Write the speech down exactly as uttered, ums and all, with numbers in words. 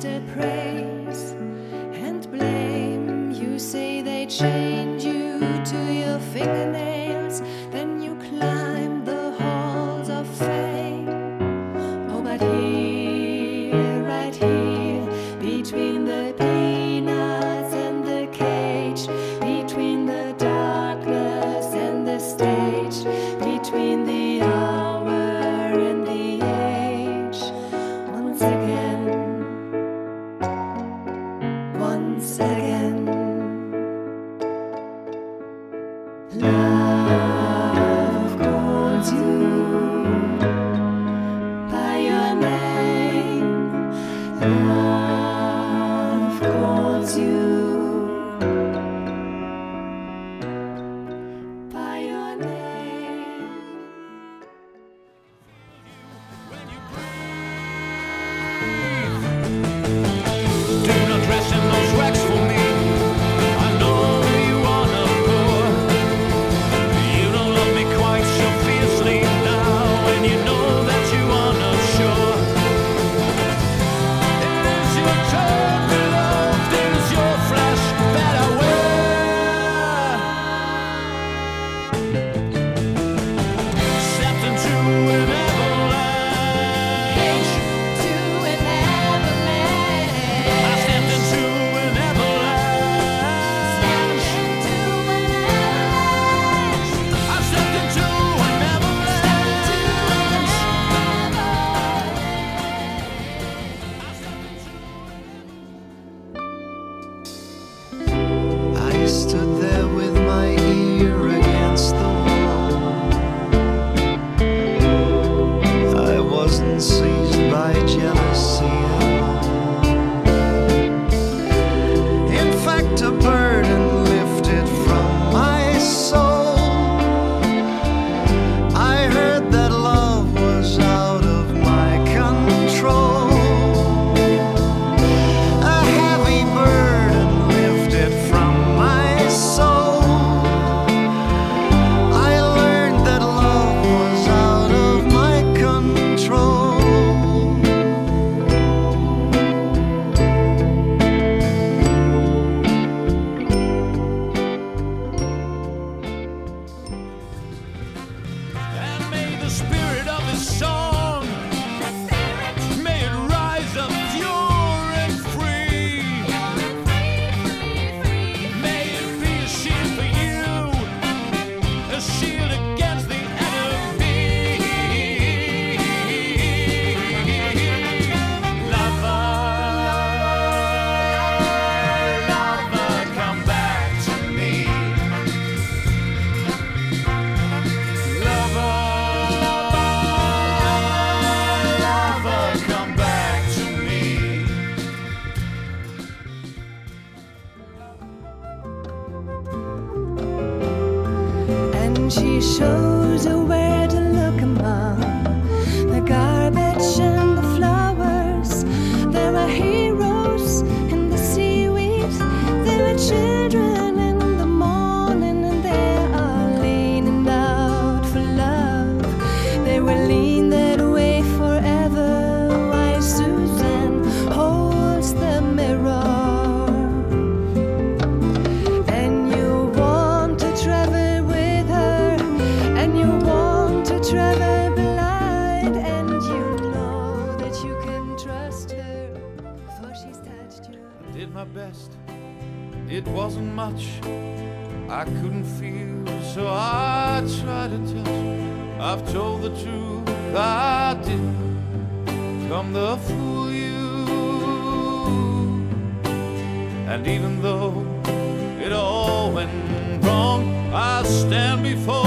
wasted praise and blame. You say they chained you to your fingernails, then you climb the halls of fame. Oh, but here, right here, between the peanuts and the cage, between the darkness and the stage, between the hour and the age, once again, once again, love calls you by your name, love calls you by your name. Do not dress in those rags for me. I know you wanna go. You don't love me quite so fiercely now, and you know that you are not sure. It is your turn, beloved. It is your flesh that I wear. Stepped into an avalanche. To an avalanche. I stepped into an avalanche. To an avalanche. I stepped into an avalanche. I stood there with my ear against the wall. I wasn't seized by jealousy at all. In fact, a burden lifted from my soul. I heard that love was out of my control. A heavy burden lifted from my soul. I learned that love was out of my control. And may the spirit of his song, may it rise up pure and free. May it be a shield for you, a shield against the enemy. Lover, lover, come back to me. Lover, lover, come back to me. And she shows her where to look among the garbage and the flowers. There are heroes in the seaweed, there are children in the morning, and they are leaning out for love. They will lean that way forever while Susan holds the mirror. And you want to travel with her, and you want to travel blind, and you know that you can trust her, for she's touched you. Did my best, it wasn't much. I couldn't feel, so I tried to touch. I've told the truth, I didn't come to fool you. And even though it all went wrong, I'll stand before